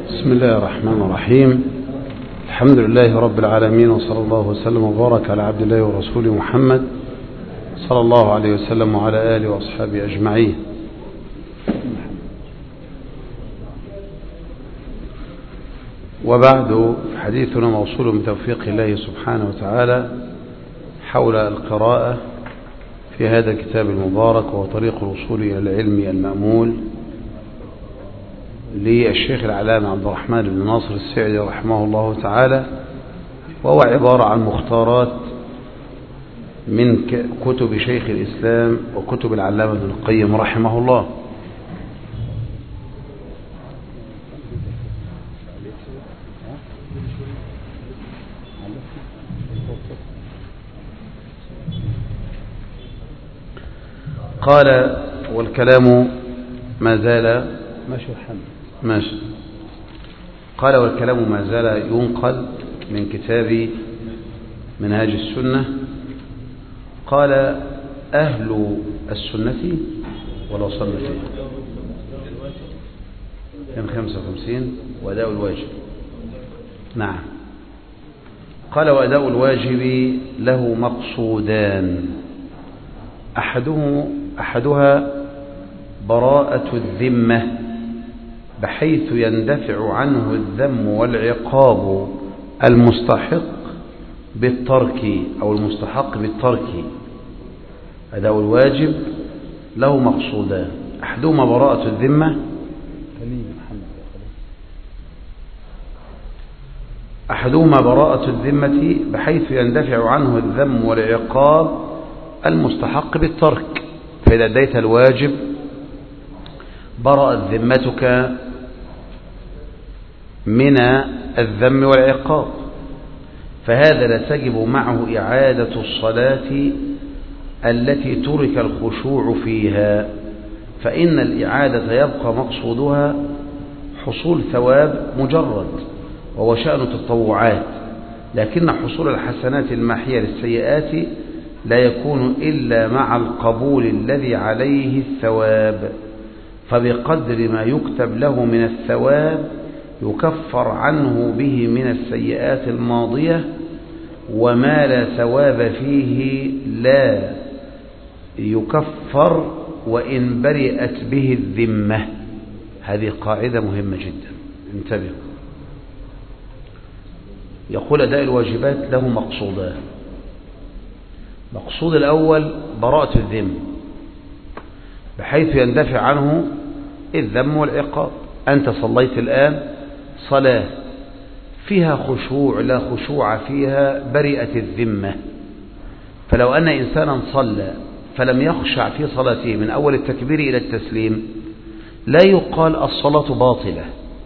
بسم الله الرحمن الرحيم. الحمد لله رب العالمين، وصلى الله وسلم وبارك على عبد الله ورسوله محمد صلى الله عليه وسلم وعلى آله وأصحابه أجمعين. وبعد، حديثنا موصول بتوفيق الله سبحانه وتعالى حول القراءة في هذا الكتاب المبارك، وهو طريق الوصول إلى العلم المأمول للشيخ العلامة عبد الرحمن بن ناصر السعدي رحمه الله تعالى، وهو عبارة عن مختارات من كتب شيخ الإسلام وكتب العلامة ابن القيم رحمه الله. قال: والكلام ما زال ماشي. قال: والكلام ما زال ينقل من كتاب منهاج السنة. قال: أهل السنة، ولا وصلنا فيه 55 وأداء الواجب. نعم. قال: وأداء الواجب له مقصودان، أحدها براءة الذمة، بحيث يندفع عنه الذم والعقاب المستحق بالترك أو المستحق بالترك. أداء الواجب له مقصودان، أحدهما براءة الذمة، بحيث يندفع عنه الذم والعقاب المستحق بالترك. فإذا أديت الواجب برأت ذمتك من الذم والعقاب، فهذا لا تجب معه إعادة الصلاة التي ترك الخشوع فيها، فإن الإعادة يبقى مقصودها حصول ثواب مجرد، وهو شأن التطوعات، لكن حصول الحسنات الماحية للسيئات لا يكون إلا مع القبول الذي عليه الثواب، فبقدر ما يكتب له من الثواب يكفر عنه به من السيئات الماضية، وما لا ثواب فيه لا يكفر وإن برئت به الذمة. هذه قاعدة مهمة جدا، انتبهوا. يقول: أداء الواجبات له مقصودان. مقصود الأول براءة الذم، بحيث يندفع عنه الذم والعقاب. أنت صليت الآن صلاة فيها خشوع لا خشوع فيها، برئت الذمة. فلو أن إنسانا صلى فلم يخشع في صلاته من أول التكبير إلى التسليم، لا يقال الصلاة باطلة،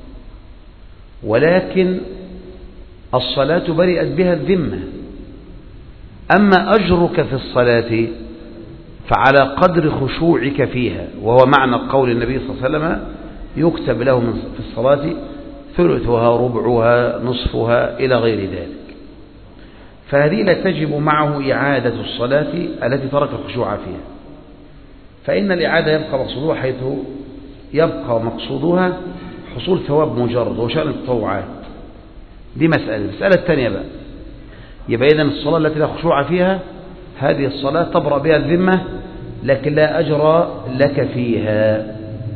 ولكن الصلاة برئت بها الذمة. أما أجرك في الصلاة فعلى قدر خشوعك فيها، وهو معنى قول النبي صلى الله عليه وسلم: يكتب له في الصلاة ثلثها ربعها نصفها إلى غير ذلك. فهذه لا تجب معه إعادة الصلاة التي ترك الخشوع فيها، فإن الإعادة يبقى مقصودها، حيث يبقى مقصودها حصول ثواب مجرد وشأن التطوعات. دي مسألة الثانية بقى، يبقى إذن الصلاة التي لا خشوع فيها هذه الصلاة تبرأ بها الذمة، لكن لا أجر لك فيها.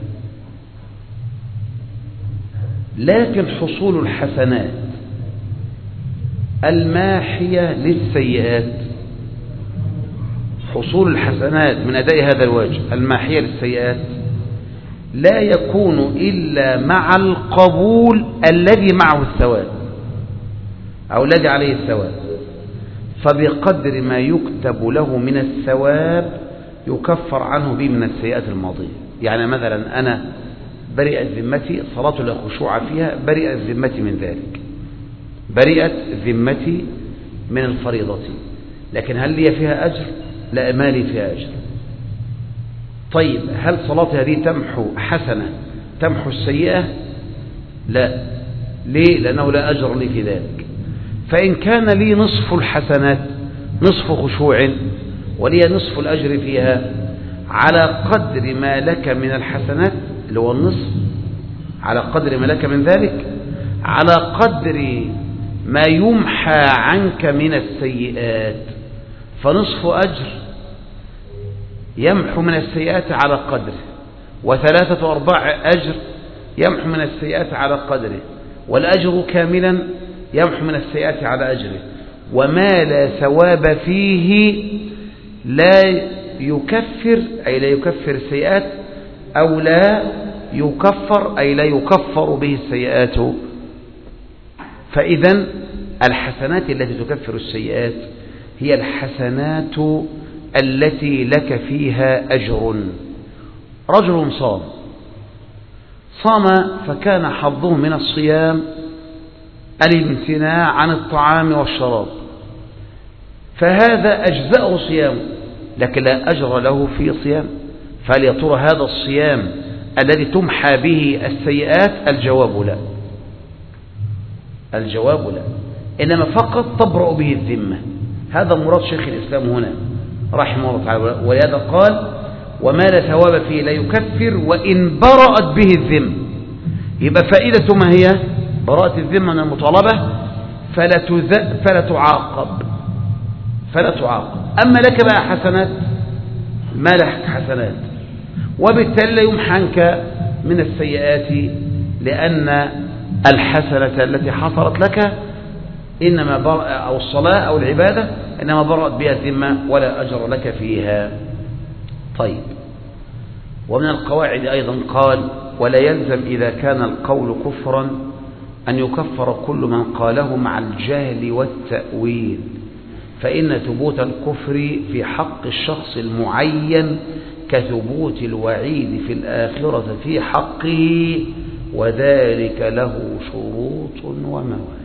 لكن حصول الحسنات الماحية للسيئات، حصول الحسنات من أداء هذا الواجب الماحية للسيئات لا يكون إلا مع القبول الذي معه الثواب أو الذي عليه الثواب، فبقدر ما يكتب له من الثواب يكفر عنه به من السيئات الماضية. يعني مثلا أنا برئت ذمتي، صلاة لا خشوع فيها، برئت ذمتي من ذلك، برئت ذمتي من الفريضة، لكن هل لي فيها أجر؟ لا، ما لي فيها أجر. طيب، هل صلاتي هذه تمحو حسنة تمحو السيئة؟ لا. ليه؟ لأنه لا أجر لي في ذلك. فإن كان لي نصف الحسنات، نصف خشوع، ولي نصف الأجر فيها، على قدر ما لك من الحسنات اللي هو النصف، على قدر ما لك من ذلك، على قدر ما يمحى عنك من السيئات. فنصف أجر يمحو من السيئات على قدره، وثلاثة أرباع أجر يمحو من السيئات على قدره، والأجر كاملا يمحو من السيئات على أجره. وما لا ثواب فيه لا يكفر، أي لا يكفر السيئات، أو لا يكفر أي لا يكفر به السيئات. فإذا الحسنات التي تكفر السيئات هي الحسنات التي لك فيها أجر. رجل صام فكان حظه من الصيام الامتناع عن الطعام والشراب، فهذا أجزأه صيامه، لكن لا أجر له في صيام. فهل يا ترى هذا الصيام الذي تمحى به السيئات؟ الجواب لا، الجواب لا، إنما فقط تبرأ به الذمة. هذا مراد شيخ الإسلام هنا رحمه الله تعالى، ولهذا قال وما لا ثواب فيه لا يكفر وإن برأت به الذمة. يبقى فائدة ما هي؟ براءة الذمة من المطالبة، فلا تعاقب. أما لك بقى حسنات، ما لك حسنات، وبالتالي لا يمحى عنك من السيئات، لأن الحسنة التي حصلت لك إنما أو الصلاة أو العبادة إنما برأت بها الذمة ولا أجر لك فيها. طيب، ومن القواعد أيضا قال ولا يلزم إذا كان القول كفرا أن يكفر كل من قاله مع الجهل والتأويل، فإن ثبوت الكفر في حق الشخص المعين كثبوت الوعيد في الآخرة في حقه، وذلك له شروط وموانع.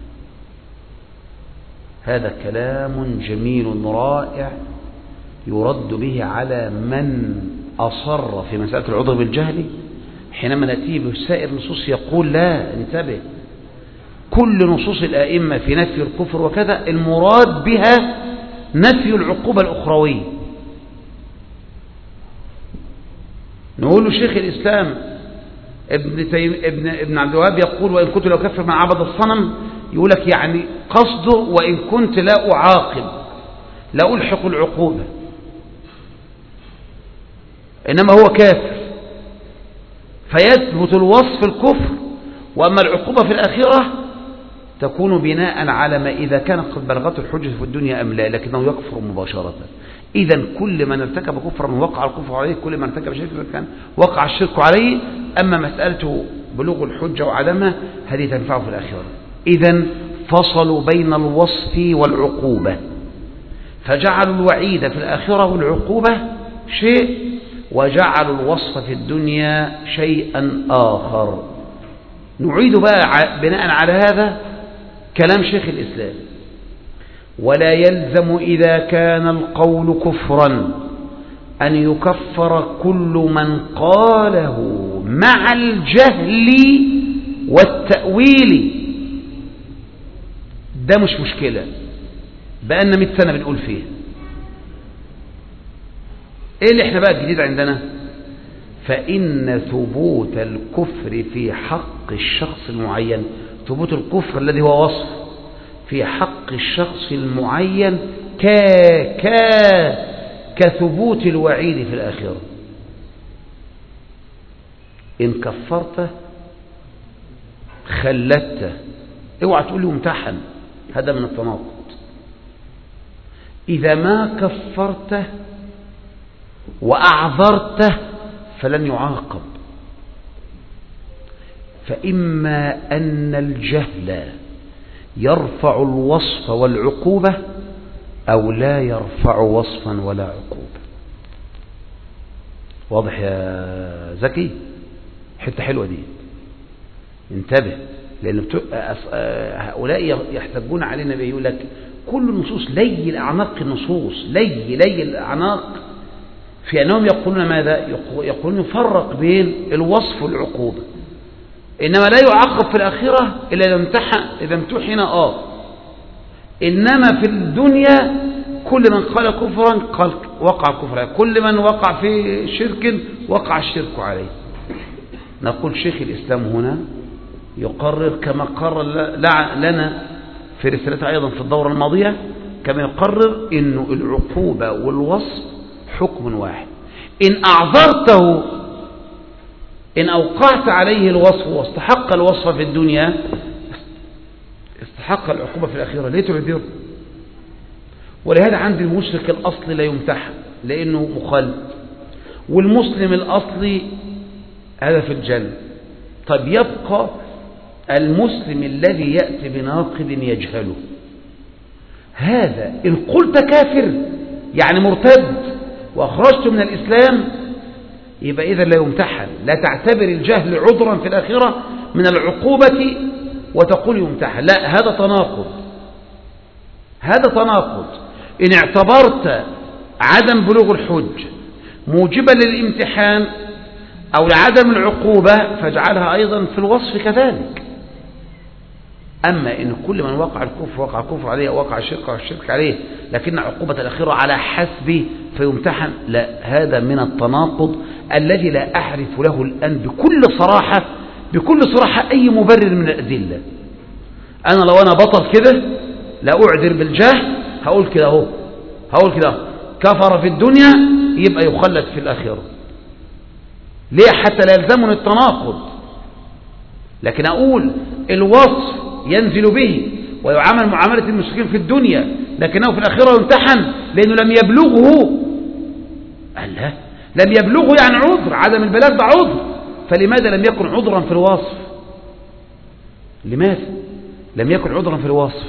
هذا كلام جميل رائع يرد به على من أصر في مسألة العذر بالجهل، حينما نأتيه بسائر النصوص يقول لا، انتبه، كل نصوص الآئمة في نفي الكفر وكذا المراد بها نفي العقوبة الأخروية. نقول له شيخ الإسلام ابن عبد الوهاب يقول وإن كنت لو كفر من عبد الصنم، يقول لك يعني قصده وإن كنت لا أعاقب، لا ألحق العقوبة، إنما هو كافر، فيثبت الوصف الكفر، وأما العقوبة في الآخرة تكون بناء على ما إذا كانت قد بلغته الحجة في الدنيا أم لا، لكنه يكفر مباشرة. إذا كل من ارتكب كفرا وقع الكفر عليه، كل من ارتكب شركا كان وقع الشرك عليه. أما مسألته بلوغ الحجة وعدمها هذه تنفعه في الآخرة. إذا فصلوا بين الوصف والعقوبة، فجعلوا الوعيد في الآخرة والعقوبة شيء، وجعلوا الوصف في الدنيا شيئا آخر. نعيد بقى بناء على هذا كلام شيخ الإسلام: ولا يلزم إذا كان القول كفرا أن يكفر كل من قاله مع الجهل والتأويل. ده مش مشكلة، بقالنا 100 سنة بنقول فيه. ايه اللي احنا بقى الجديد عندنا؟ فإن ثبوت الكفر في حق الشخص المعين، ثبوت الكفر الذي هو وصف في حق الشخص المعين كثبوت الوعيد في الآخرة. إن كفرته خلدته، اوعى تقول لي امتحن، هذا من التناقض. إذا ما كفرته وأعذرته فلن يعاقب، فإما أن الجهل يرفع الوصف والعقوبة أو لا يرفع وصفا ولا عقوبة. واضح يا زكي؟ حتة حلوة دي، انتبه، لأن هؤلاء يحتجون علينا بيقول لك كل النصوص لي الأعناق، النصوص لي الأعناق، في أنهم يقولون ماذا؟ يقولون يفرق بين الوصف والعقوبة، إنما لا يعاقب في الآخرة إلا إذا امتحن. إنما في الدنيا كل من قال كفرا وقع كفرا، كل من وقع في شرك وقع الشرك عليه. نقول شيخ الإسلام هنا يقرر كما قرر لنا في رسالته أيضا في الدورة الماضية، كما يقرر إنه العقوبة والوصف حكم واحد. إن أعذرته، إن أوقعت عليه الوصف واستحق الوصف في الدنيا استحق العقوبة في الآخرة، ليه تعذره؟ ولهذا عند المشرك الأصلي لا يمتحن لأنه مخلد، والمسلم الأصلي هذا في الجنة. طب يبقى المسلم الذي يأتي بناقض يجهله، هذا إن قلت كافر يعني مرتد وأخرجت من الإسلام يبقى إذا لا يمتحن، لا تعتبر الجهل عذرا في الآخرة من العقوبة وتقول يمتحن، لا، هذا تناقض، هذا تناقض. إن اعتبرت عدم بلوغ الحج موجبا للامتحان أو لعدم العقوبة فاجعلها أيضا في الوصف كذلك. أما إن كل من وقع الكفر وقع الكفر عليه أو وقع الشرك عليه لكن عقوبة الأخيرة على حسبه فيمتحن، لا، هذا من التناقض الذي لا أعرف له الآن بكل صراحة أي مبرر من الأدلة. أنا لو أنا بطل كده لا أعذر بالجهل، هقول كده اهو، هقول كده كفر في الدنيا يبقى يخلد في الآخرة. ليه؟ حتى لا يلزمني التناقض. لكن أقول الوصف ينزل به ويعامل معاملة المشركين في الدنيا لكنه في الآخرة يمتحن لأنه لم يبلغه. الله، لم يبلغه يعني عذر، عدم البلاغ ده عذر، فلماذا لم يكن عذرا في الوصف؟ لماذا لم يكن عذرا في الوصف؟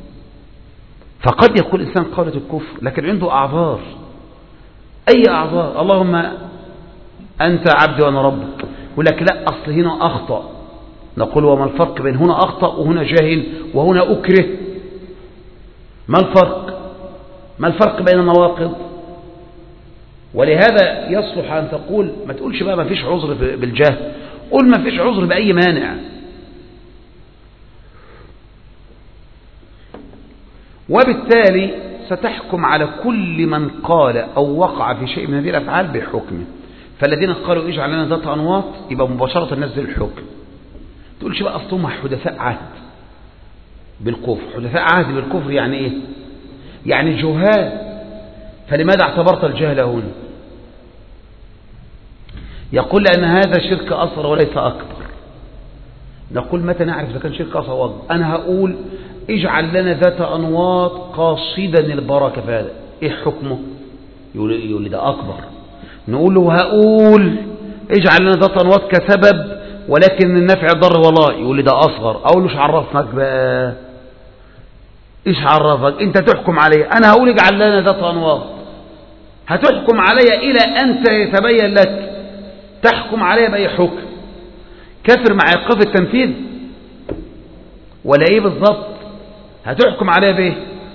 فقد يقول الإنسان قولة الكفر لكن عنده أعذار. أي أعذار؟ اللهم أنت عبدي وأنا ربك، يقول لك لا، أصل هنا أخطأ. نقول وما الفرق بين هنا أخطأ وهنا جاهل وهنا أكره؟ ما الفرق؟ ما الفرق بين النواقض؟ ولهذا يصلح أن تقول، ما تقولش بقى ما فيش عذر بالجهل، قل ما فيش عذر بأي مانع. وبالتالي ستحكم على كل من قال أو وقع في شيء من هذه الأفعال بحكمه. فالذين قالوا اجعل لنا ذات أنواط يبقى مباشرة نزل الحكم. تقولش بقى أصلهم حدثاء عهد بالكفر. حدثاء عهد بالكفر يعني إيه؟ يعني جهال، فلماذا اعتبرت الجهل هنا؟ يقول لأن هذا شرك أصغر وليس أكبر. نقول متى نعرف إذا كان شرك أصغر أو أكبر؟ أنا هقول اجعل لنا ذات أنواط قاصدا البركة، فهذا إيه حكمه؟ يقول لي ده أكبر. نقول له هقول اجعل لنا ذات أنواط كسبب ولكن النفع الضر والله، يقول لي ده أصغر. أقول له ايش عرفك بقى؟ ايش عرفك؟ انت تحكم علي. انا هقول اجعل لنا ذات انواط، هتحكم علي الى ان يتبين لك تحكم علي باي حكم؟ كفر مع ايقاف التنفيذ ولا ايه بالضبط؟ هتحكم علي بايه؟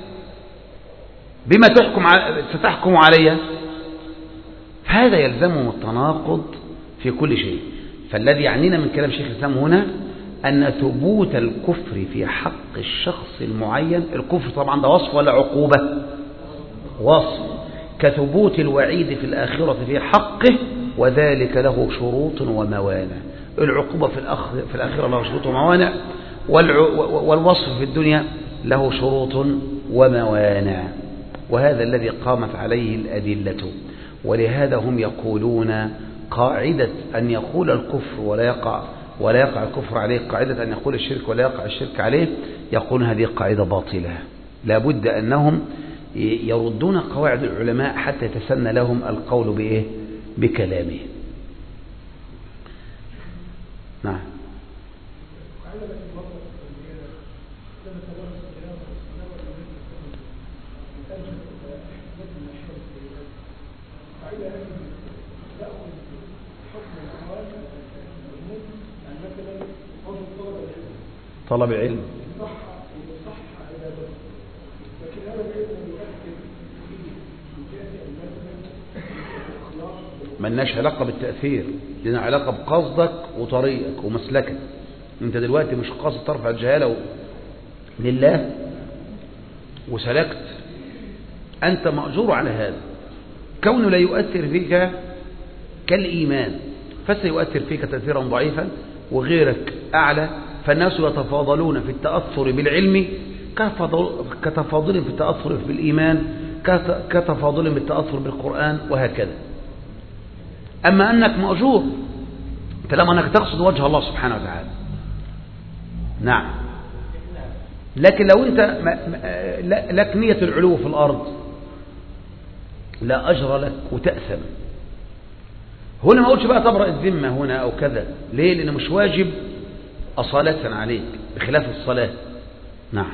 بما ستحكم علي؟ هذا يلزمه التناقض في كل شيء. فالذي يعنينا من كلام شيخ الإسلام هنا أن ثبوت الكفر في حق الشخص المعين، الكفر طبعا ده وصف ولا عقوبة؟ وصف، كثبوت الوعيد في الآخرة في حقه، وذلك له شروط وموانع. العقوبة في الآخرة له شروط وموانع، والوصف في الدنيا له شروط وموانع، وهذا الذي قامت عليه الأدلة. ولهذا هم يقولون قاعدة أن يقول الكفر ولا يقع الكفر عليه، قاعدة أن يقول الشرك ولا يقع الشرك عليه، يقول هذه قاعدة باطلة. لابد أنهم يردون قواعد العلماء حتى يتسنى لهم القول بإيه؟ بكلامه. نعم. طلب علم ملناش علاقة بالتأثير، لنا علاقة بقصدك وطريقك ومسلكك. انت دلوقتي مش قاصد ترفع الجهالة لله وسلكت، انت مأجور على هذا. كونه لا يؤثر فيك كالإيمان فسيؤثر فيك تأثيرا ضعيفا وغيرك أعلى، فالناس يتفاضلون في التأثر بالعلم كتفاضل في التأثر بالإيمان، كتفاضل بالتأثر بالقرآن، وهكذا. أما أنك مأجور طالما أنك تقصد وجه الله سبحانه وتعالى، نعم. لكن لو أنت لك نية العلو في الأرض لا أجر لك وتأثم. هنا ما قلتش بقى تبرأ الذمة هنا أو كذا، ليه؟ لأنه مش واجب أصالة عليك بخلاف الصلاة. نعم.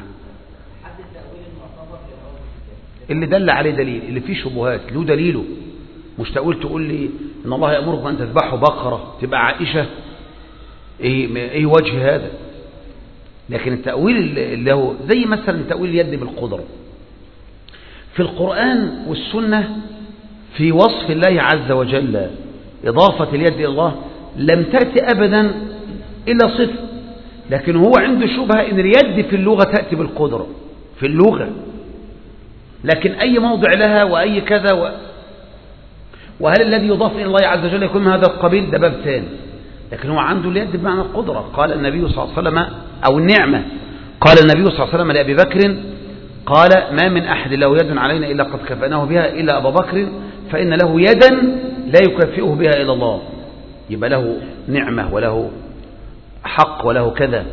اللي دل عليه دليل، اللي فيه شبهات له دليله، مش تقول لي إن الله يأمركم أن تذبحوا بقرة تبقى عائشة، إيه وجه هذا؟ لكن التأويل اللي هو زي مثلا تأويل اليد بالقدرة في القرآن والسنة في وصف الله عز وجل، إضافة اليد إلى الله لم تأتي أبدا إلا صفة، لكن هو عنده شبهة إن اليد في اللغة تأتي بالقدرة في اللغة، لكن أي موضع لها وأي كذا وهل الذي يضاف إلى الله عز وجل يكون من هذا القبيل؟ ده باب ثاني. لكن هو عنده اليد بمعنى القدرة. قال النبي صلى الله عليه وسلم، أو النعمة، قال النبي صلى الله عليه وسلم لأبي بكر، قال ما من أحد له يد علينا إلا قد كفأناه بها إلا أبا بكر فإن له يدا لا يكفئه بها إلى الله. يبقى له نعمة وله حق وله كذا،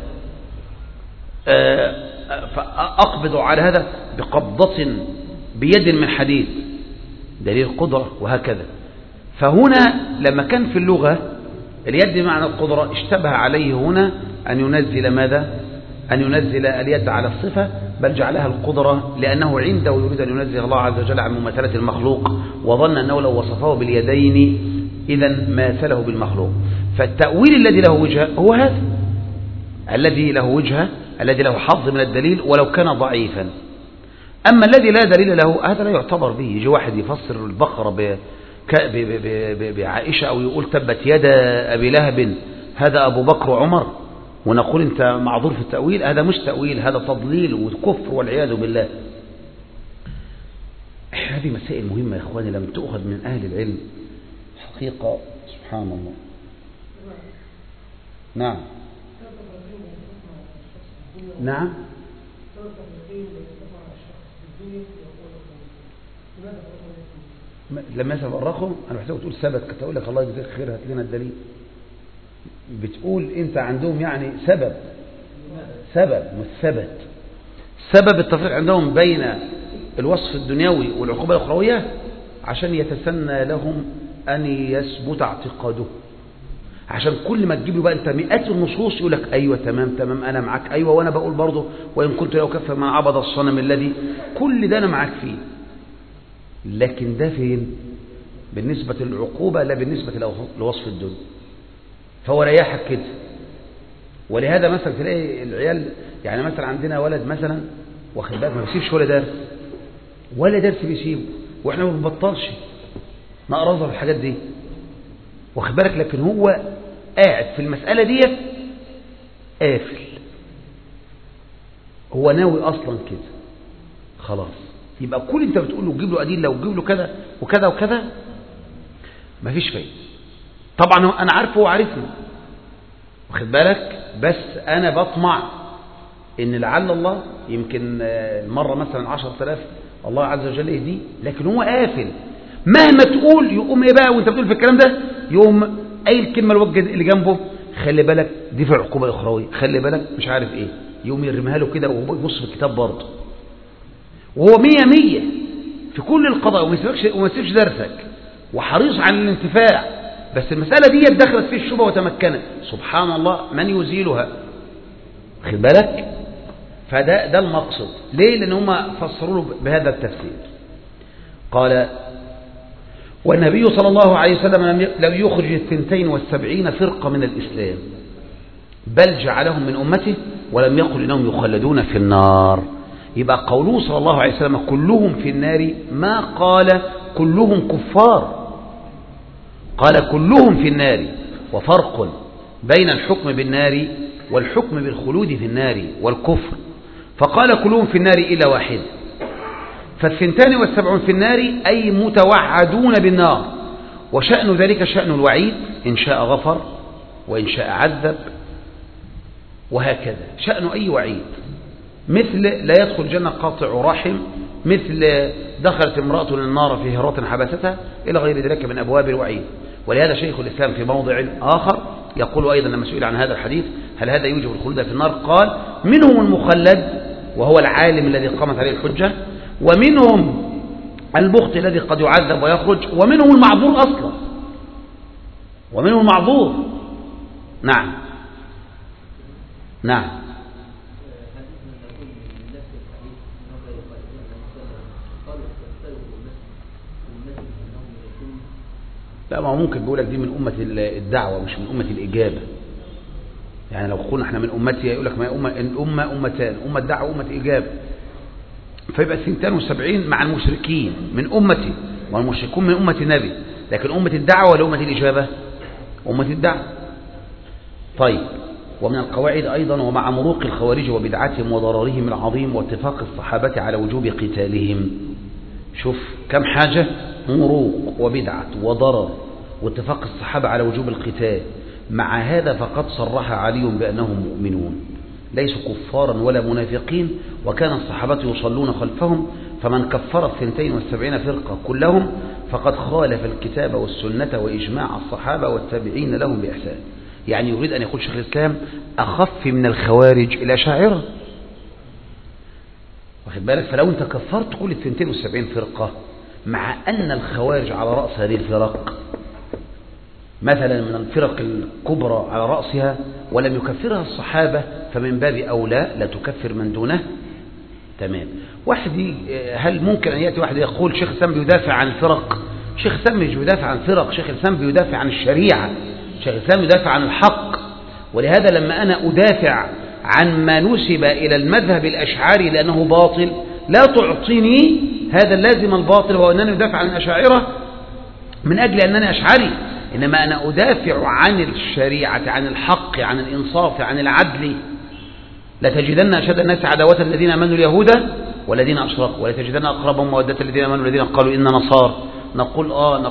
فأقبض على هذا بقبضة بيد من حديد، دليل قدرة، وهكذا. فهنا لما كان في اللغة اليد بمعنى القدرة اشتبه عليه هنا أن ينزل ماذا؟ أن ينزل اليد على الصفة، بل جعلها القدرة، لأنه عنده يريد أن ينزل الله عز وجل عن مماثلة المخلوق، وظن أنه لو وصفه باليدين إذن ماثله بالمخلوق. فالتأويل الذي له وجهة هو هذا، الذي له وجهة، الذي له حظ من الدليل ولو كان ضعيفا. أما الذي لا دليل له هذا لا يعتبر به. يجي واحد يفسر البقرة بعائشة أو يقول تبت يد أبي لهب هذا أبو بكر وعمر، ونقول أنت معذور في التأويل. هذا مش تأويل، هذا تضليل وكفر والعياذ بالله. هذه مسائل مهمة يا إخواني لم تؤخذ من أهل العلم حقيقة، سبحان الله. نعم نعم. لما يتفرقوا أنا بحسابه تقول ثبت، كنت أقول لك الله يجزاك خير هات لنا الدليل. بتقول أنت عندهم يعني سبب مش ثبت. سبب التفريق عندهم بين الوصف الدنيوي والعقوبة الأخروية عشان يتسنى لهم أن يثبت اعتقاده، عشان كل ما تجيب له بقى أنت مئات النصوص يقول لك أيوة تمام أنا معك، أيوة وأنا بقول برضه وإن كنت لو كفر من عبد الصنم الذي، كل ده أنا معك فيه. لكن ده فين؟ بالنسبة للعقوبة لا بالنسبة لوصف الدنيا. فهو رياحك كده. ولهذا مثلا تلاقي العيال، يعني مثلا عندنا ولد مثلا واخد بالك ما بيسيبش ولا درس بيسيبه، واحنا ما بنبطلش نقرا في الحاجات دي واخد بالك، لكن هو قاعد في المسألة دي قافل، هو ناوي اصلا كده خلاص. يبقى كل انت بتقول له تجيب له ادله وتجيب له كذا وكذا وكذا مفيش فايده. طبعا انا عارفه وعارفني واخد بالك، بس انا بطمع ان لعل الله يمكن المره مثلا 10,000 الله عز وجل يهديه، لكن هو قافل. مهما تقول يقوم ايه بقى وانت بتقول في الكلام ده، يقوم اي الكلمه الوجه اللي جنبه خلي بالك دي في عقوبه اخرويه، خلي بالك مش عارف ايه، يقوم يرميها له كده وهو يبص في الكتاب برضه، وهو 100 في كل القضاء وما يسيبش درسك وحريص على الانتفاع، بس المسألة دي دخلت فيه الشبهة وتمكنت، سبحان الله من يزيلها خد بالك. فده المقصد. ليه؟ لأن هم فسروا له بهذا التفسير. قال والنبي صلى الله عليه وسلم لم يخرج 72 فرقة من الإسلام، بل جعلهم من أمته ولم يقل إنهم يخلدون في النار. يبقى قوله صلى الله عليه وسلم كلهم في النار ما قال كلهم كفار، قال كلهم في النار، وفرق بين الحكم بالنار والحكم بالخلود في النار والكفر. فقال كلهم في النار إلا واحد، ف72 في النار أي متوعدون بالنار، وشأن ذلك شأن الوعيد، إن شاء غفر وإن شاء عذب، وهكذا شأن أي وعيد. مثل لا يدخل الجنة قاطع رحم، مثل دخلت امرأة النار في هرة حبستها، إلى غير ذلك من أبواب الوعيد. ولهذا شيخ الإسلام في موضع آخر يقول أيضا لما سئل عن هذا الحديث هل هذا يوجب الخلود في النار، قال منهم المخلد وهو العالم الذي قامت عليه الحجة، ومنهم المخطئ الذي قد يعذب ويخرج، ومنهم المعذور أصلا، ومنهم المعذور. نعم نعم. لا، ما هو ممكن بيقول لك دي من أمة الدعوة مش من أمة الإجابة. يعني لو قلنا احنا من أمتي يقول لك ما الأمة أمتان، أمة دعوة وأمة إجابة، فيبقى 72 مع المشركين من أمتي، والمشركون من أمة النبي، لكن أمة الدعوة ولا أمة الإجابة؟ أمة الدعوة. طيب، ومن القواعد أيضا ومع مروق الخوارج وبدعتهم وضررهم العظيم واتفاق الصحابة على وجوب قتالهم. شوف كم حاجة، مروق وبدعة وضرر واتفاق الصحابة على وجوب القتال. مع هذا فقد صرح علي بأنهم مؤمنون ليسوا كفارا ولا منافقين، وكان الصحابة يصلون خلفهم، فمن كفر 72 فرقة كلهم فقد خالف الكتاب والسنة وإجماع الصحابة والتابعين لهم بإحسان. يعني يريد أن يقول شيخ الإسلام أخف من الخوارج الأشاعرة، واخد بالك؟ فلو أنت كفرت كل 72 فرقة، مع أن الخوارج على رأس هذه الفرق مثلا من الفرق الكبرى على رأسها، ولم يكفرها الصحابة، فمن باب أولى لا تكفر من دونه. تمام. واحد هل ممكن أن يأتي واحد يقول شيخ الإسلام بيدافع عن الفرق؟ شيخ الإسلام مش بيدافع عن فرق، شيخ الإسلام بيدافع عن الشريعة، شيخ الإسلام يدافع عن الحق. ولهذا لما أنا أدافع عن ما نسب إلى المذهب الأشعري لأنه باطل، لا تعطيني هذا اللازم الباطل، وهو أنني أدافع عن الأشاعرة من أجل أنني أشعري، إنما أنا أدافع عن الشريعة، عن الحق، عن الإنصاف، عن العدل. لتجدن أشد الناس عداوة الذين آمنوا اليهود والذين أشركوا، ولتجدن أقربهم مودة الذين آمنوا الذين قالوا إن نصارى. نقول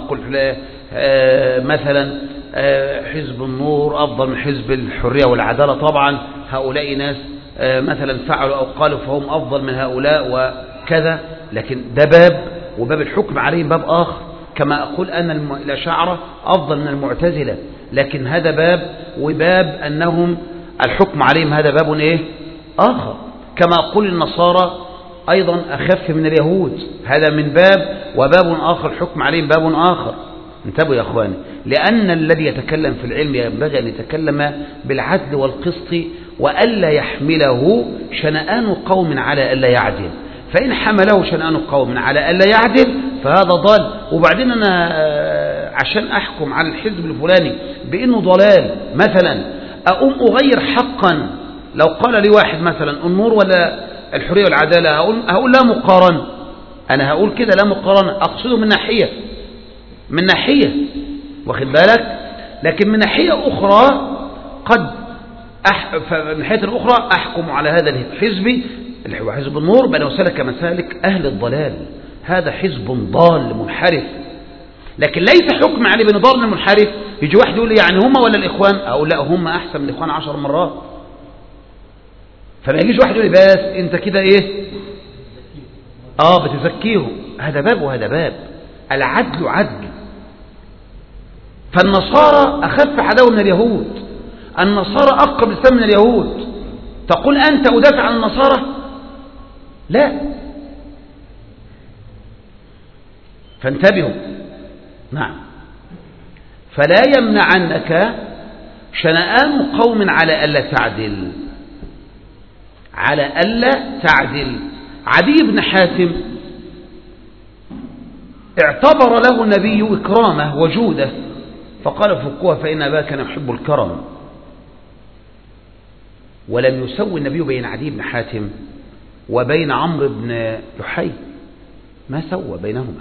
مثلا حزب النور أفضل من حزب الحرية والعدالة. طبعا هؤلاء ناس مثلا فعلوا أو قالوا فهم أفضل من هؤلاء وكذا، لكن ده باب، وباب الحكم عليهم باب آخر. كما أقول أن الأشاعرة أفضل من المعتزلة، لكن هذا باب، وباب أنهم الحكم عليهم هذا باب إيه آخر. كما أقول النصارى أيضا أخف من اليهود، هذا من باب، وباب آخر الحكم عليهم باب آخر. انتبهوا يا أخواني، لأن الذي يتكلم في العلم ينبغي أن يتكلم بالعدل والقسط، وألا يحمله شنآن قوم على ألا يعدل، فإن حمله شنآن قوم على ألا يعدل فهذا ضال. وبعدين أنا عشان أحكم على الحزب الفلاني بأنه ضلال مثلا، أقوم أغير حقا. لو قال لي واحد مثلا النور ولا الحرية والعدالة، هقول لا مقارنة، أنا هقول كده لا مقارنة، أقصده من ناحية واخد بالك، لكن من ناحية أخرى قد من الناحية الأخرى أحكم على هذا الحزب اللي هو حزب النور بأنه سلك مسالك أهل الضلال، هذا حزب ضال منحرف. لكن ليس حكم عليه بأنه ضال منحرف. يجي واحد يقول لي يعني هم ولا الإخوان؟ أقول لا، هم أحسن من الإخوان 10 مرات. فما يجيش واحد يقول لي بس أنت كده إيه بتزكيهم. هذا باب وهذا باب، العدل عدل. فالنصارى أخف عداوة من اليهود، النصارى أقرب الإسلام من اليهود. تقول أنت أدافع عن النصارى؟ لا. فانتبهوا. نعم. فلا يمنعنك شنآن قوم على ألا تعدل، على ألا تعدل. عدي بن حاتم اعتبر له النبي إكرامه وجوده، فقال فكوها فإن أباك كان يحب الكرم. ولم يسوي النبي بين عدي بن حاتم وبين عمرو بن لحي، ما سوى بينهما.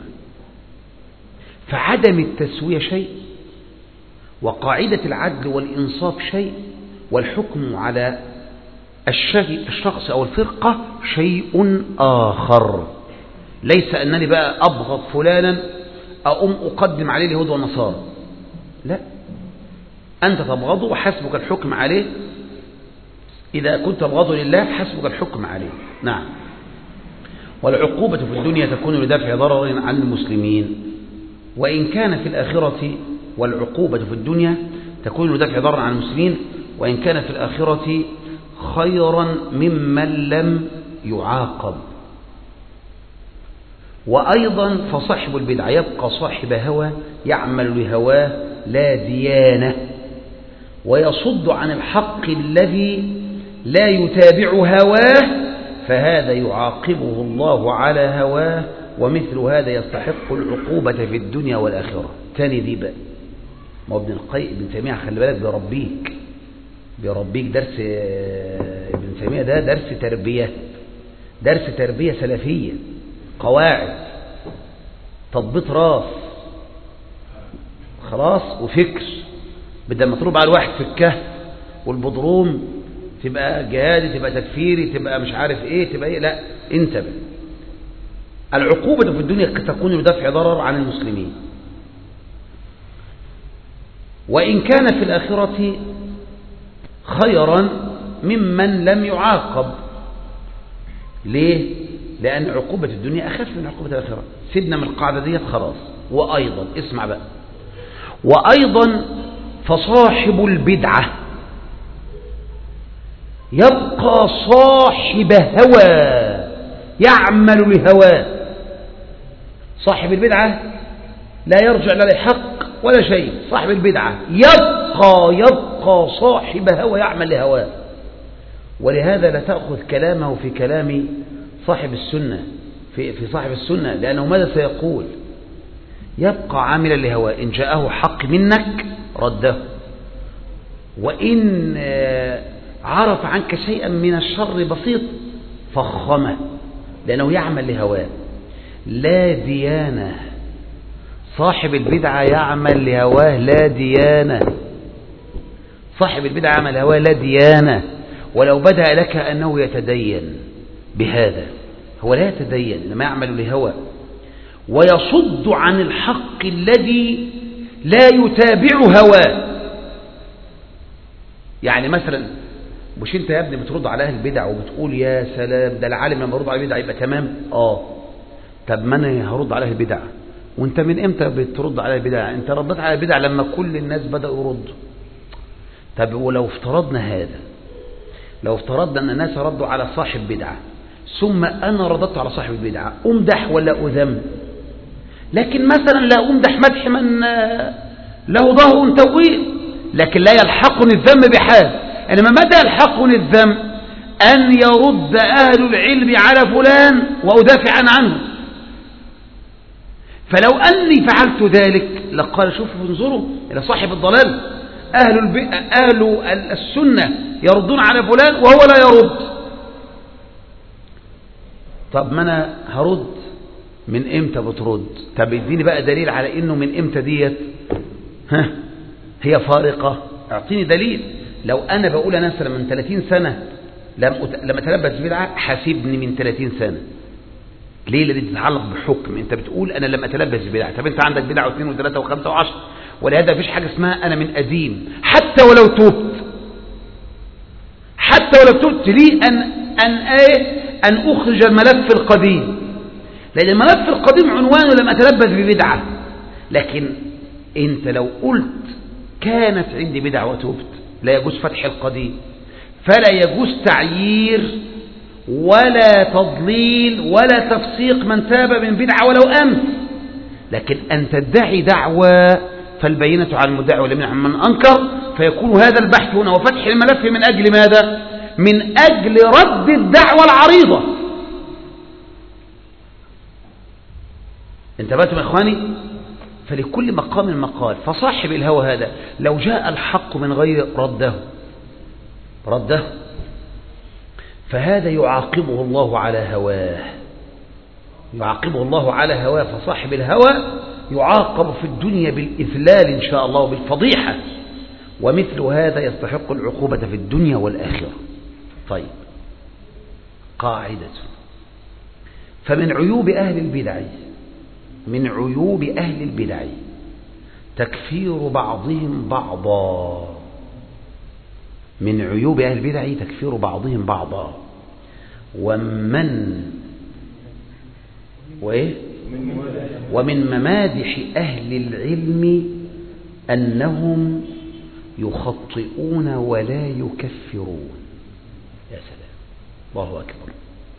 فعدم التسوية شيء، وقاعدة العدل والإنصاف شيء، والحكم على الشخص أو الفرقة شيء آخر. ليس أنني بقى أبغض فلانا أقوم أقدم عليه اليهود والنصارى، لا، أنت تبغضه وحسبك الحكم عليه، إذا كنت تبغضه لله حسبك الحكم عليه. نعم. والعقوبة في الدنيا تكون لدفع ضرر عن المسلمين، وإن كان في الآخرة، والعقوبة في الدنيا تكون لدفع ضرر عن المسلمين وإن كان في الآخرة خيرا ممن لم يعاقب. وأيضا فصاحب البدعة يبقى صاحب هوى يعمل لهواه لا ديانة، ويصد عن الحق الذي لا يتابع هواه، فهذا يعاقبه الله على هواه، ومثل هذا يستحق العقوبة في الدنيا والآخرة. تاني دي بقى، ما ابن القيم ابن تيمية خلي بالك بيربيك درس ابن تيمية، ده درس تربية سلفية، قواعد، تضبيط راس خلاص وفكر، بدل ما تطلب على الواحد في الكهف والبضروم تبقى جهادي، تبقى تكفيري، تبقى مش عارف ايه، تبقى ايه، لا، انتبه. العقوبة في الدنيا تكون لدفع ضرر عن المسلمين، وإن كان في الآخرة خيرا ممن لم يعاقب. ليه؟ لأن عقوبة الدنيا أخف من عقوبة الآخرة. سيبنا من القاعدة دي خلاص. وأيضا اسمع بقى، وأيضا فصاحب البدعة يبقى صاحب هوى يعمل لهواه. صاحب البدعة لا يرجع لا لحق ولا شيء، صاحب البدعة يبقى صاحب هوى يعمل لهواه. ولهذا لا تأخذ كلامه في كلام صاحب السنة في صاحب السنة، لأنه ماذا سيقول؟ يبقى عاملا لهواه، إن جاءه حق منك رده، وإن عرف عنك شيئا من الشر بسيط فخمه، لأنه يعمل لهواه لا ديانة. صاحب البدعة يعمل لهواه لا ديانة، صاحب البدعة يعمل لهواه لا ديانة. ولو بدأ لك أنه يتدين بهذا، هو لا يتدين، لما يعمل لهواه، ويصد عن الحق الذي لا يتابع هواه. يعني مثلا مش انت يا ابني بترد على اهل البدع وبتقول يا سلام ده العالم لما يرد على البدع يبقى تمام؟ طب ما انا هرد على اهل البدع، وانت من امتى بترد على البدع؟ انت ردت على البدع لما كل الناس بدأوا يردوا. طب ولو افترضنا هذا، لو افترضنا ان الناس ردوا على صاحب بدعة ثم انا رددت على صاحب البدعة، امدح ولا اذم؟ لكن مثلا لا امدح مدح من له ظهر طويل، لكن لا يلحقني الذم بحال. انما متى يلحقني الذم؟ ان يرد اهل العلم على فلان وادافع عنه. فلو اني فعلت ذلك لقال شوفوا انظروا الى صاحب الضلال، اهل السنة يردون على فلان وهو لا يرد. طب ما انا هرد، من امتى بترد؟ طب اديني بقى دليل على انه من امتى ديت هي فارقة، اعطيني دليل. لو انا بقول انا مثلا من 30 سنة لما اتلبس بدعة حاسبني من 30 سنة. ليه؟ لأن تتعلق بحكم. انت بتقول انا لما اتلبس بدعة، طب انت عندك بدعة واثنين وثلاثة وخمسة وعشر، ولهذا مفيش حاجة اسمها انا من قديم حتى ولو تبت. حتى ولو تبت لي ان اخرج الملف القديم، لأن الملف القديم عنوانه لم أتلبس ببدعة. لكن أنت لو قلت كانت عندي بدعة وتوبت، لا يجوز فتح القديم، فلا يجوز تعيير ولا تضليل ولا تفسيق من تاب من بدعة ولو أمس. لكن أن تدعي دعوة فالبينة على المدعي واليمين عن من أنكر، فيكون هذا البحث هنا وفتح الملف من أجل ماذا؟ من أجل رد الدعوة العريضة. انتبهتم يا اخواني؟ فلكل مقام مقال. فصاحب الهوى هذا لو جاء الحق من غير رده فهذا يعاقبه الله على هواه، يعاقبه الله على هواه. فصاحب الهوى يعاقب في الدنيا بالإذلال إن شاء الله وبالفضيحة، ومثل هذا يستحق العقوبة في الدنيا والآخرة. طيب، قاعدة: فمن عيوب أهل البدع من عيوب أهل البدع تكفير بعضهم بعضا. من عيوب أهل البدع تكفير بعضهم بعضا. ومن ممادح أهل العلم أنهم يخطئون ولا يكفرون. يا سلام، الله أكبر.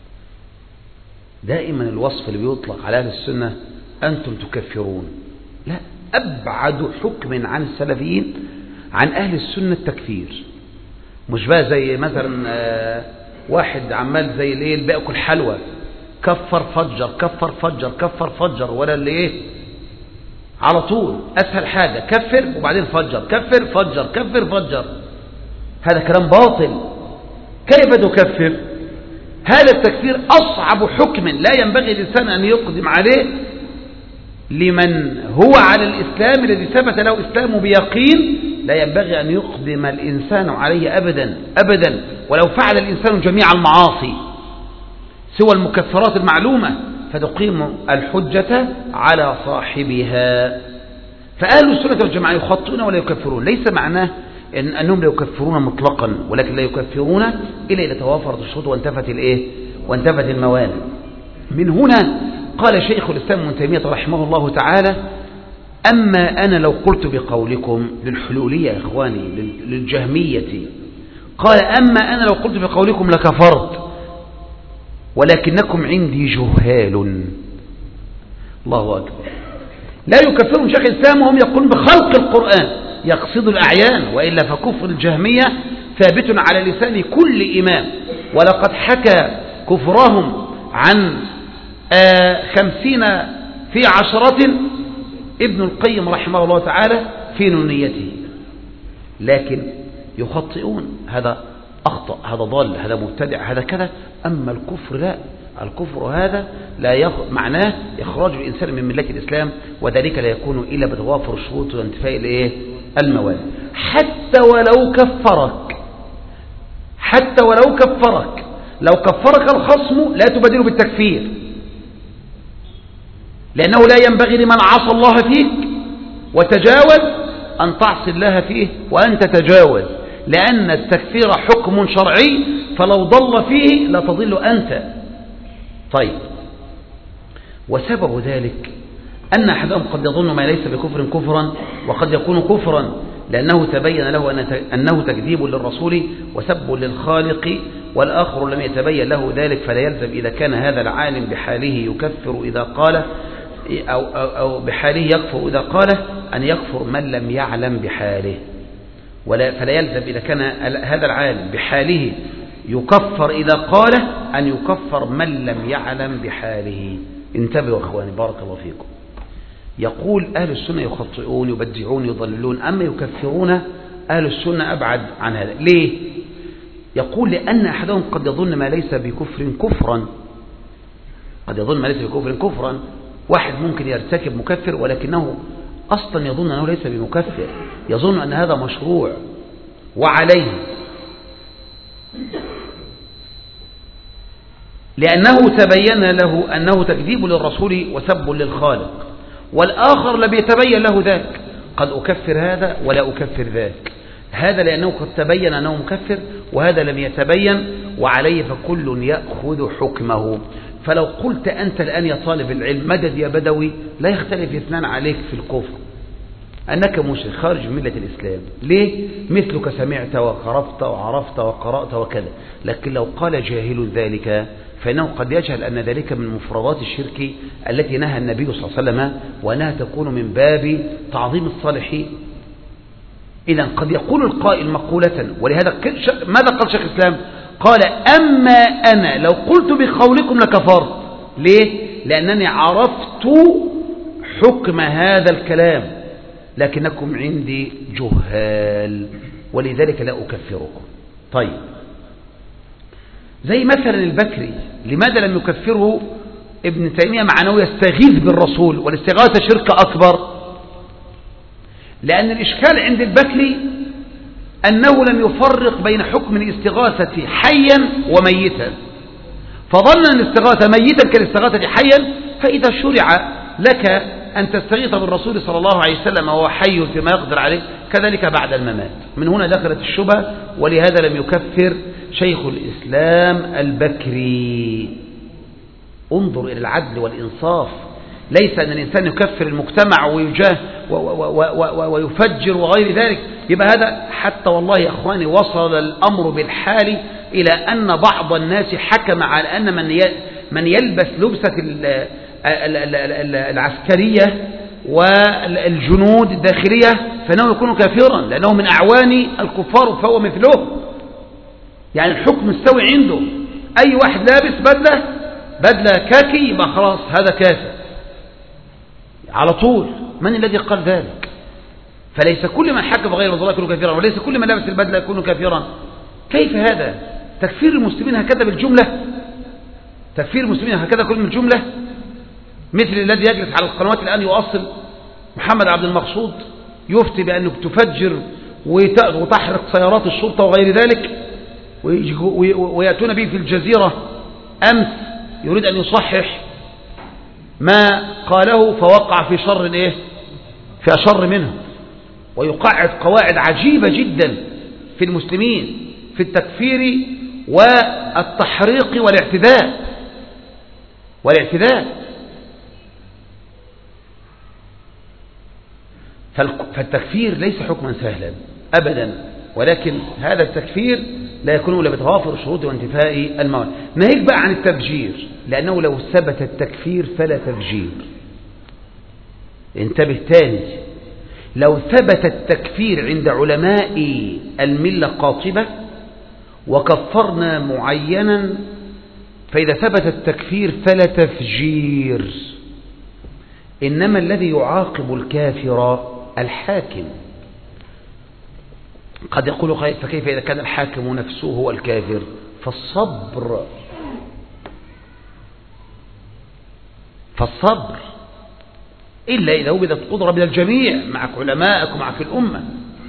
دائما الوصف اللي بيطلق على أهل السنة أنتم تكفرون، لا، أبعد حكم عن السلفيين عن أهل السنة التكفير. مش بقى زي مثلا واحد عمال زي اللي بياكل حلوى، كفر فجر كفر فجر كفر فجر، ولا اللي ايه على طول اسهل حاجه كفر وبعدين فجر، كفر فجر كفر فجر. هذا كلام باطل. كيف تكفر؟ هذا التكفير اصعب حكم لا ينبغي الانسان ان يقدم عليه لمن هو على الاسلام الذي ثبت له اسلامه بيقين. لا ينبغي ان يقدم الانسان عليه ابدا ابدا، ولو فعل الانسان جميع المعاصي سوى المكفرات المعلومة فتقيم الحجة على صاحبها. فأهل السنة والجماعة يخطئون ولا يكفرون، ليس معناه أنهم لا يكفرون مطلقا، ولكن لا يكفرون إلا إذا توافرت الشروط وانتفت الموانع. من هنا قال شيخ الإسلام ابن تيمية رحمه الله تعالى: أما أنا لو قلت بقولكم، للحلولية يا إخواني، للجهمية، قال: أما أنا لو قلت بقولكم لكفرت ولكنكم عندي جهال. الله أكبر. لا يكفرون شيخ الإسلام وهم يقولون بخلق القرآن، يقصد الأعيان، وإلا فكفر الجهمية ثابت على لسان كل إمام. ولقد حكى كفرهم عن 50 في 10 ابن القيم رحمه الله تعالى في نونيته، لكن يخطئون. هذا أخطأ، هذا ضال، هذا مبتدع، هذا كذا. أما الكفر لا، الكفر هذا لا معناه إخراج الإنسان من ملة الإسلام، وذلك لا يكون إلا بتوافر الشروط وانتفاء الموانع. حتى ولو كفرك لو كفرك الخصم لا تبادله بالتكفير، لأنه لا ينبغي لمن عصى الله فيك وتجاوز أن تعصي الله فيه وأن تتجاوز، لأن التكفير حكم شرعي، فلو ضل فيه لا تضل أنت. طيب، وسبب ذلك أن أحدهم قد يظن ما ليس بكفر كفرا، وقد يكون كفرا لأنه تبين له أنه تكذيب للرسول وسب للخالق، والآخر لم يتبين له ذلك، فلا يلزم إذا كان هذا العالم بحاله يكفر إذا قال أو بحاله يكفر إذا قال أن يكفر من لم يعلم بحاله. فلا يلزم إذا كان هذا العالم بحاله يكفر إذا قال أن يكفر من لم يعلم بحاله. انتبهوا أخواني، بارك الله فيكم. يقول أهل السنة يخطئون يبدعون يضللون، أما يكفرون أهل السنة أبعد عن هذا. ليه؟ يقول لأن أحدهم قد يظن ما ليس بكفر كفرا. قد يظن ما ليس بكفر كفرا. واحد ممكن يرتكب مكفر ولكنه أصلا يظن أنه ليس بمكفر، يظن أن هذا مشروع وعليه، لأنه تبين له أنه تكذيب للرسول وسب للخالق. والآخر لم يتبين له ذلك، قد أكفر هذا ولا أكفر ذاك، هذا لأنه قد تبين أنه مكفر وهذا لم يتبين، وعليه فكل يأخذ حكمه. فلو قلت أنت الآن يا طالب العلم مدد يا بدوي، لا يختلف اثنان عليك في الكفر، أنك مشرك خارج من ملة الإسلام. ليه؟ مثلك سمعت وقربت وعرفت وقرأت وكذا. لكن لو قال جاهل ذلك فإنه قد يجهل أن ذلك من مفردات الشرك التي نهى النبي صلى الله عليه وسلم، وأنها تكون من باب تعظيم الصالحين. إذا قد يقول القائل مقولة، ولهذا ماذا قال شيخ الإسلام؟ قال: أما أنا لو قلت بقولكم لكفرت. ليه؟ لأنني عرفت حكم هذا الكلام، لكنكم عندي جهال، ولذلك لا أكفركم. طيب، زي مثلا البكري، لماذا لم يكفره ابن تيمية مع أنه يستغيث بالرسول؟ والاستغاثة شرك أكبر. لأن الإشكال عند البكري أنه لم يفرق بين حكم الاستغاثة حيا وميتا، فظن أن الاستغاثة ميتا كالاستغاثة حيا، فإذا شرع لك أن تستغيث بالرسول صلى الله عليه وسلم وهو حي فيما يقدر عليه، كذلك بعد الممات. من هنا دخلت الشبهة، ولهذا لم يكفر شيخ الإسلام البكري. انظر إلى العدل والإنصاف، ليس أن الإنسان يكفر المجتمع ويفجر وغير ذلك. يبقى هذا حتى والله يا أخواني وصل الأمر بالحال إلى أن بعض الناس حكم على أن من يلبس لبسة العسكرية والجنود الداخلية فإنه يكون كافرا، لأنه من أعوان الكفار فهو مثله. يعني الحكم مستوي عنده، أي واحد لابس بدلة كاكي يبقى خلاص هذا كافر على طول. من الذي قال ذلك؟ فليس كل من حكم غير الله يكون كافرا، وليس كل من لابس البدلة يكون كافرا. كيف هذا؟ تكفير المسلمين هكذا بالجملة؟ تكفير المسلمين هكذا كل من الجملة؟ مثل الذي يجلس على القنوات الآن يؤصل محمد عبد المقصود يفتي بأنك تفجر وتحرق سيارات الشرطة وغير ذلك، ويأتون به في الجزيرة أمس يريد أن يصحح ما قاله فوقع في شر إيه؟ في أشر منه، ويقعد قواعد عجيبة جدا في المسلمين في التكفير والتحريق والاعتداء. فالتكفير ليس حكما سهلا أبدا، ولكن هذا التكفير لا يكون إلا بتوافر الشروط وانتفاء الموانع. ناهيك بقى عن التفجير، لأنه لو ثبت التكفير فلا تفجير. انتبه تاني، لو ثبت التكفير عند علماء الملة قاطبة وكفرنا معينا، فإذا ثبت التكفير فلا تفجير. إنما الذي يعاقب الكافر الحاكم. قد يقول فكيف إذا كان الحاكم نفسه هو الكافر؟ فالصبر إلا إذا وجدت قدرة من الجميع معك علماءك ومعك الأمة.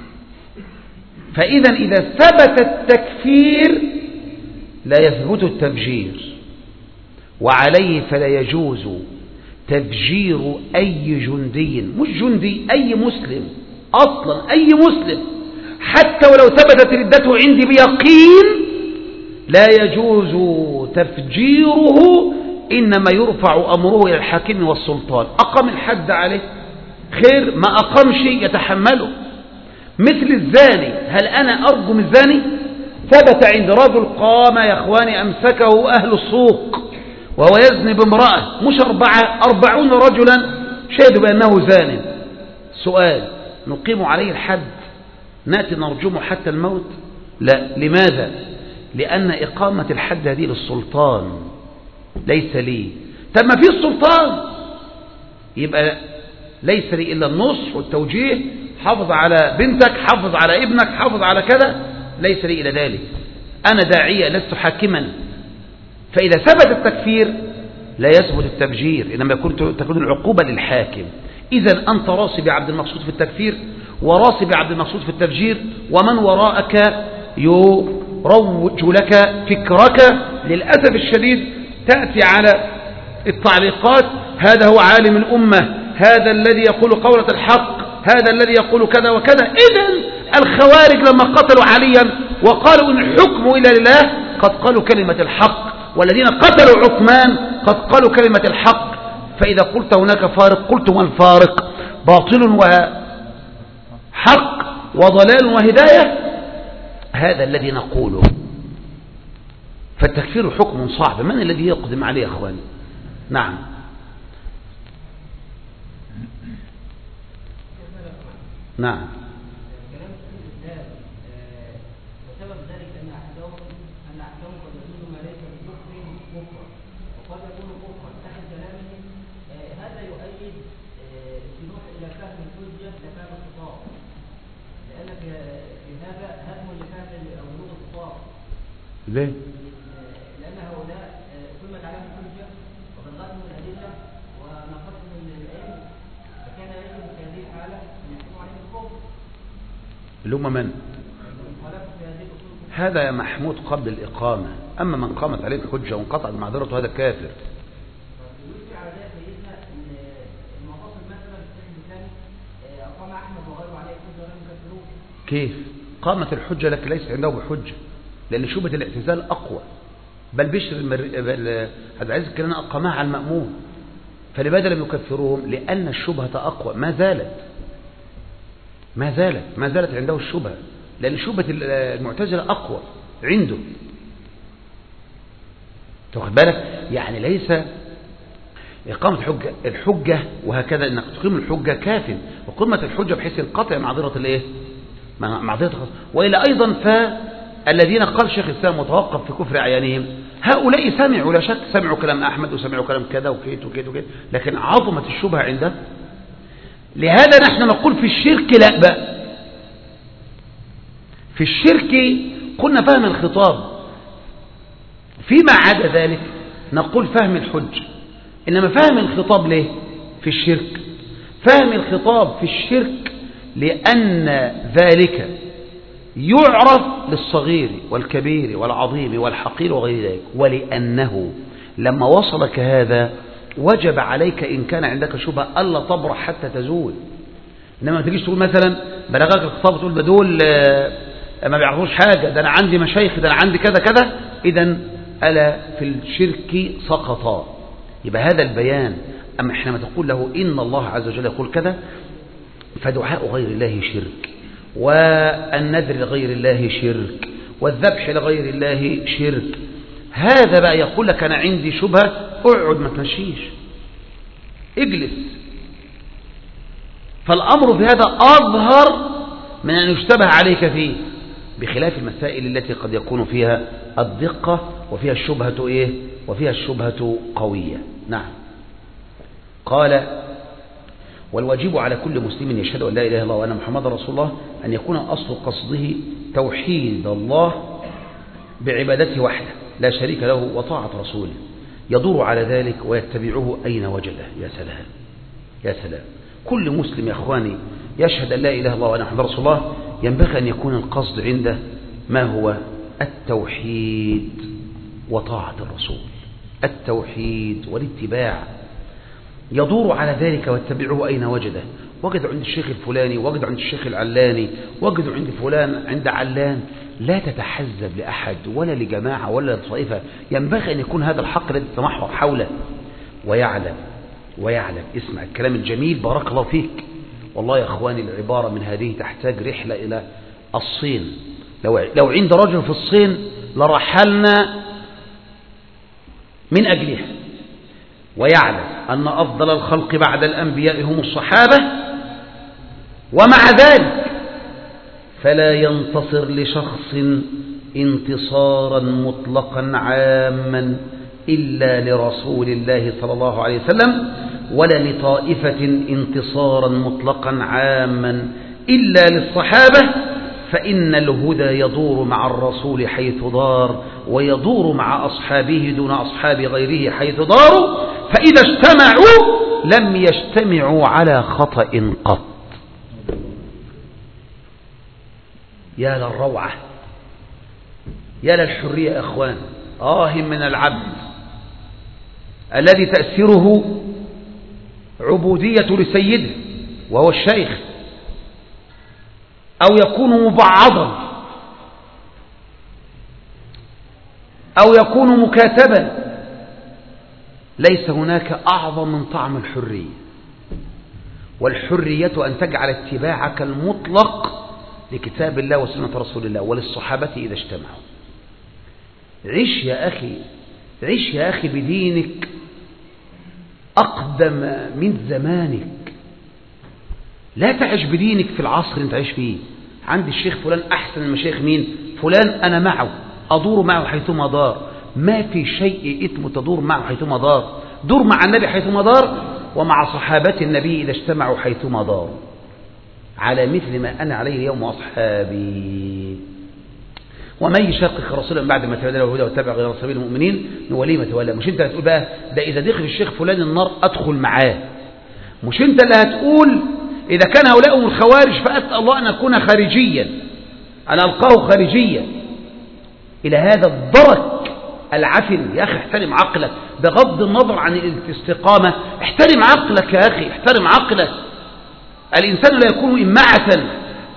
فإذا إذا ثبت التكفير لا يثبت التفجير، وعليه فلا يجوز تفجير أي جندي، مش جندي، أي مسلم أصلا، أي مسلم حتى ولو ثبتت ردته عندي بيقين لا يجوز تفجيره، إنما يرفع أمره إلى الحاكم والسلطان. أقام الحد عليه خير، ما أقامش يتحمله. مثل الزاني، هل أنا أرجم الزاني؟ ثبت عند رجل قام يا إخواني أمسكه أهل السوق وهو يزني بامرأة، مش 40 رجلا شهدوا بأنه زان. سؤال، نقيم عليه الحد؟ نأتي نرجمه حتى الموت؟ لا. لماذا؟ لأن إقامة الحد هذه للسلطان ليس لي. طب ما في السلطان، يبقى ليس لي إلا النصح والتوجيه، حافظ على بنتك، حافظ على ابنك، حافظ على كذا، ليس لي إلا ذلك. أنا داعية لست حاكما. فإذا ثبت التكفير لا يثبت التفجير، إنما تكون العقوبة للحاكم. إذن أنت راسي بعبد المقصود في التكفير وراسي بعبد المقصود في التفجير، ومن وراءك يروج لك فكرك. للأسف الشديد تأتي على التعليقات: هذا هو عالم الأمة، هذا الذي يقول قولة الحق، هذا الذي يقول كذا وكذا. إذن الخوارج لما قتلوا عليا وقالوا إن الحكم إلا لله قد قالوا كلمة الحق، والذين قتلوا عثمان قد قالوا كلمة الحق. فإذا قلت هناك فارق، قلت ما الفارق؟ باطل وحق وضلال وهداية، هذا الذي نقوله. فالتكفير حكم صعب، من الذي يقدم عليه يا أخواني؟ نعم. نعم. ليه؟ لأن هؤلاء ثمت عليهم الحجة وبلغتهم الأدلة ونقصهم من العلم، فكان يجب في هذه الحالة أن يحكموا عليهم الكفر. اللي هم من؟ هذا يا محمود قبل الإقامة. أما من قامت عليه الحجة وانقطعت معذرته هذا كافر. يوجد على ذلك سيدنا أن كيف؟ قامت الحجة لكن ليست عنده بحجة، لأن شبهة الاعتزال أقوى. بل بشر عبد العزيز الكناني أقامها على المأمون، فلماذا لم يكفروهم؟ لأن الشبهة أقوى، ما زالت عنده الشبهة، لأن شبهة المعتزلة أقوى عنده. تاخد بالك؟ يعني ليس إقامة الحجة وهكذا، إنك تقيم الحجة كاف، وقمة الحجة بحيث انقطع معذرة الإيه؟ معذرة الخاص. وإلى أيضا فالذين قال شيخ الإسلام متوقف في كفر أعيانهم، هؤلاء سمعوا لا شك، سمعوا كلام أحمد وسمعوا كلام كذا وكيت وكيت وكيت، لكن عظمت الشبهة عنده. لهذا نحن نقول في الشرك لا بأس. في الشرك قلنا فهم الخطاب، فيما عدا ذلك نقول فهم الحج. إنما فهم الخطاب ليه في الشرك؟ فهم الخطاب في الشرك لأن ذلك يعرف للصغير والكبير والعظيم والحقير وغير ذلك، ولأنه لما وصلك هذا وجب عليك إن كان عندك شبهة ألا تبرح حتى تزول. إنما ما تجيش تقول مثلا بلغك الخطاب تقول ده دول ما بيعرفوش حاجة، ده أنا عندي مشايخ، ده أنا عندي كذا كذا، إذن ألا في الشرك سقطا. يبقى هذا البيان. أما حينما تقول له إن الله عز وجل يقول كذا، فدعاء غير الله شرك، والنذر لغير الله شرك، والذبح لغير الله شرك. هذا بقى يقول لك أنا عندي شبهة، اقعد ما تمشيش، اجلس. فالأمر في هذا أظهر من أن يشتبه عليك فيه، بخلاف المسائل التي قد يكون فيها الدقة وفيها الشبهة إيه؟ وفيها الشبهة قوية. نعم. قال والواجب على كل مسلم يشهد أن لا إله إلا الله وأن محمد رسول الله أن يكون أصل قصده توحيد الله بعبادته وحده لا شريك له وطاعة رسوله، يدور على ذلك ويتبعه أين وجده. يا سلام يا سلام. كل مسلم يا أخواني يشهد أن لا إله إلا الله وأن محمد رسول الله ينبغي أن يكون القصد عنده ما هو التوحيد وطاعة الرسول، التوحيد والاتباع. يدور على ذلك ويتبعه أين وجده. وجد عند الشيخ الفلاني، وجد عند الشيخ العلاني، وجد عند فلان عند علان. لا تتحزب لأحد ولا لجماعة ولا لطائفة، ينبغي أن يكون هذا الحق الذي تتمحور حوله ويعلم. اسمع الكلام الجميل بارك الله فيك. والله يا أخواني العبارة من هذه تحتاج رحلة إلى الصين. لو عند رجل في الصين لرحلنا من أجلها. ويعلم أن أفضل الخلق بعد الأنبياء هم الصحابة، ومع ذلك فلا ينتصر لشخص انتصارا مطلقا عاما إلا لرسول الله صلى الله عليه وسلم، ولا لطائفة انتصارا مطلقا عاما إلا للصحابة، فإن الهدى يدور مع الرسول حيث دار، ويدور مع أصحابه دون أصحاب غيره حيث داروا، فإذا اجتمعوا لم يجتمعوا على خطأ قط. يا للروعة، يا للحرية يا أخوان. من العبد الذي تأثيره عبودية لسيده وهو الشيخ، أو يكون مبعضا أو يكون مكاتبا. ليس هناك أعظم من طعم الحرية، والحرية أن تجعل اتباعك المطلق لكتاب الله وسنة رسول الله وللصحابة إذا اجتمعوا. عيش يا أخي بدينك أقدم من زمانك. لا تعيش بدينك في العصر اللي انت عايش فيه. عندي الشيخ فلان أحسن المشايخ مين؟ فلان أنا معه، أدور معه حيثما دار. ما في شيء إثم تدور معه حيثما دار. دور مع النبي حيثما دار، ومع صحابة النبي إذا اجتمعوا حيثما دار، على مثل ما أنا عليه اليوم وأصحابي. ومن يشاقق الرسول بعد ما تبين له الهدى واتبع غير سبيل المؤمنين نوليه ما تولى. مش انت هتقول بقى ده إذا دخل الشيخ فلان النار أدخل معاه. مش انت اللي هتقول إذا كان هؤلاء هم الخوارج فأسأل الله أن أكون خارجيا، أن ألقاه خارجيا. إلى هذا الدرك العفن. يا أخي احترم عقلك بغض النظر عن الاستقامة. احترم عقلك يا أخي، احترم عقلك. الإنسان لا يكون إمعة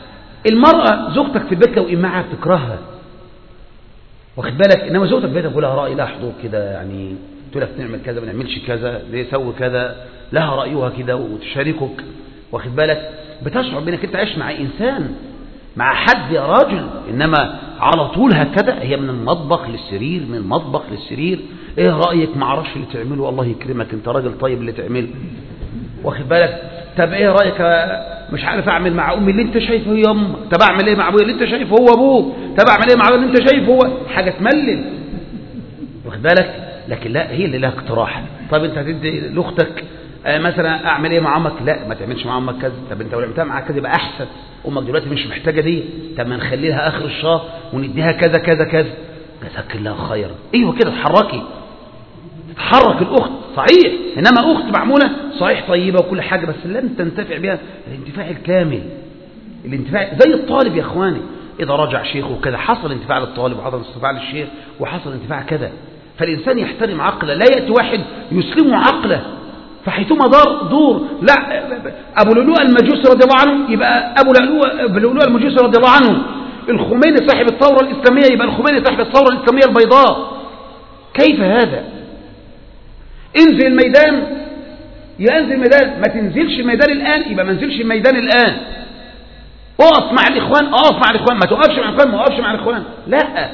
المرأة زوجتك في البيت لو إمعها بتكرهها، واخد بالك، إنما زوجتك في بيتك تقول لها رأي، لها حضور كده، يعني تقول لك نعمل كذا ما نعملش كذا، ليه سوي كذا، لها رأيها كده وتشاركك، واخد بالك، بتشعر بأنك أنت عايش مع إنسان، مع حد يا راجل. إنما على طول هكذا، هي من المطبخ للسرير، من المطبخ للسرير، إيه رأيك، ما اعرفش اللي تعمله، الله يكرمك أنت راجل طيب اللي تعمله، واخد بالك، طب إيه رأيك، مش عارف أعمل مع أمي اللي أنت شايفه هي أمك، طب أعمل إيه مع أبويا اللي أنت شايفه هو أبوك، طب أعمل إيه مع أبويا اللي أنت شايفه هو، حاجة تملل، واخد بالك. لكن لا، هي اللي لها اقتراح. طب أنت هتدي لأختك مثلا أعمل إيه مع أمك، لا ما تعملش مع أمك كذا، طب أنت لو عملتها معاك كذا يبقى أحسن، أمك دلوقتي مش محتاجة دي، طب ما نخلي لها آخر الشهر ونديها كذا كذا كذا، جزاك الله خيرا. أيوه كده تحركي، تتحرك الأخت صحيح، إنما أخت معمولة صحيح طيبة وكل حاجة، بس لن تنتفع بها الانتفاع الكامل. الانتفاع زي الطالب يا إخواني، إذا رجع شيخه كذا حصل انتفاع للطالب وحصل انتفاع للشيخ وحصل انتفاع كذا. فالإنسان يحترم عقله، لا يأتي واحد يسلم عقله فحيثما دور. لا، أبو لؤلؤ المجوسي رضي الله عنه يبقى أبو لؤلؤ المجوسي رضي الله عنه، الخميني صاحب الثورة الإسلامية يبقى الخميني صاحب الثورة الإسلامية البيضاء. كيف هذا؟ انزل الميدان يا انزل الميدان، ما تنزلش الميدان الآن يبقى ما انزلش الميدان الآن. اقف مع الإخوان، اقف مع الإخوان، ما توقفش مع الإخوان، ما وقفش مع الإخوان. لا،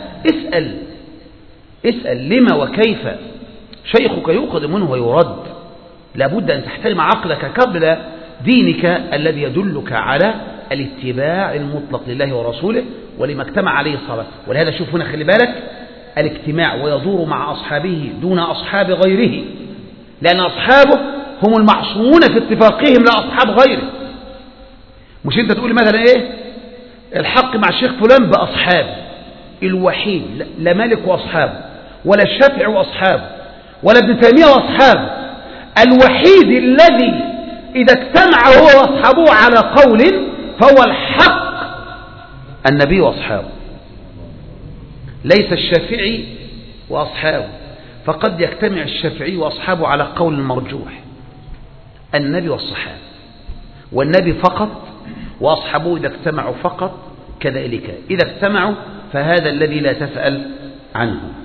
اسأل لما وكيف. شيخك يؤخذ منه ويرد. لابد أن تحترم عقلك قبل دينك الذي يدلك على الاتباع المطلق لله ورسوله ولما اجتمع عليه الصلاة. ولهذا شوف هنا، خلي بالك، الاجتماع ويدور مع أصحابه دون أصحاب غيره، لأن أصحابه هم المعصومون في اتفاقهم لا أصحاب غيره. مش أنت تقول مثلا إيه الحق مع الشيخ فلان بأصحابه، الوحيد لا مالك وأصحابه ولا الشافعي وأصحابه ولا ابن تيمية وأصحابه، الوحيد الذي إذا اجتمع هو وأصحابه على قول فهو الحق النبي وأصحابه، ليس الشافعي وأصحابه. فقد يجتمع الشافعي وأصحابه على قول مرجوح، النبي والصحابة، والنبي فقط وأصحابه إذا اجتمعوا فقط كذلك، إذا اجتمعوا فهذا الذي لا تسأل عنه.